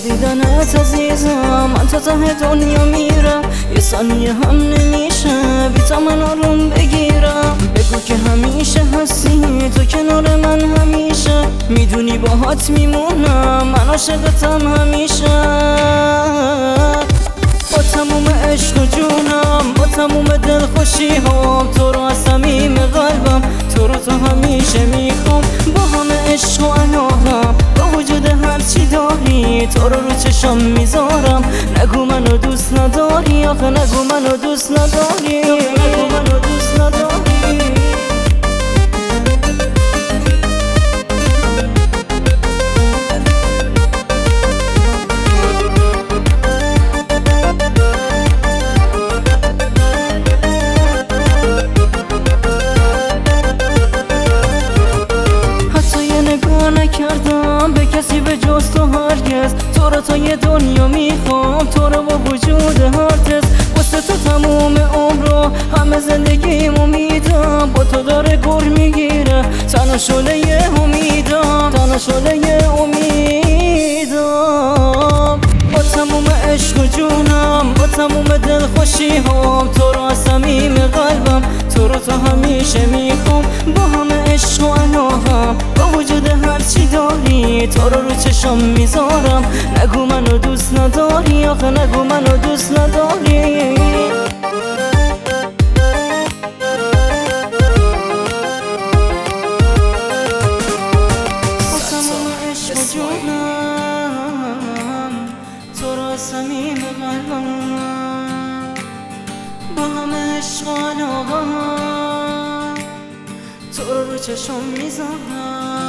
دیدنت عزیزم من تا ته دنیا میرم، یه ثانیه هم نمیشه بی تا من آروم بگیرم. بگو که همیشه هستی تو کنار من، همیشه میدونی باهات میمونم، من عاشقتم همیشه. با تموم عشق و جونم، با تموم دلخوشی هم، تو رو از صمیم قلبم، تو رو تا همیشه میخوام. با همه عشق و علاقم، با وجود هرچی داری، تو رو چشم میذارم. نگو منو دوست نداری، آخه نگو منو دوست نداری، نگو منو دوست نداری. نکردم به کسی به جز تو هرگز، تو رو تا یه دنیا میخوام، تو رو با وجود هر تز. واسه تو تموم عمر رو همه زندگیمو میدم، با تو داره گر میگیره تنها شعله امیدم، تنها شعله امیدم. با تموم عشق و جونم، با تموم دلخوشی هم، تو رو از صمیم قلبم، تو رو تا همیشه میخوام. با همه عشق و علاقم، با وجود هرچی داری، تو رو چشم میذارم. نگو منو دوست نداری، آخه نگو منو دوست نداری. با تموم عشق و جونم، تو رو از صمیم قلبم، با همه عشق و علاقم، تو رو چشم میذارم.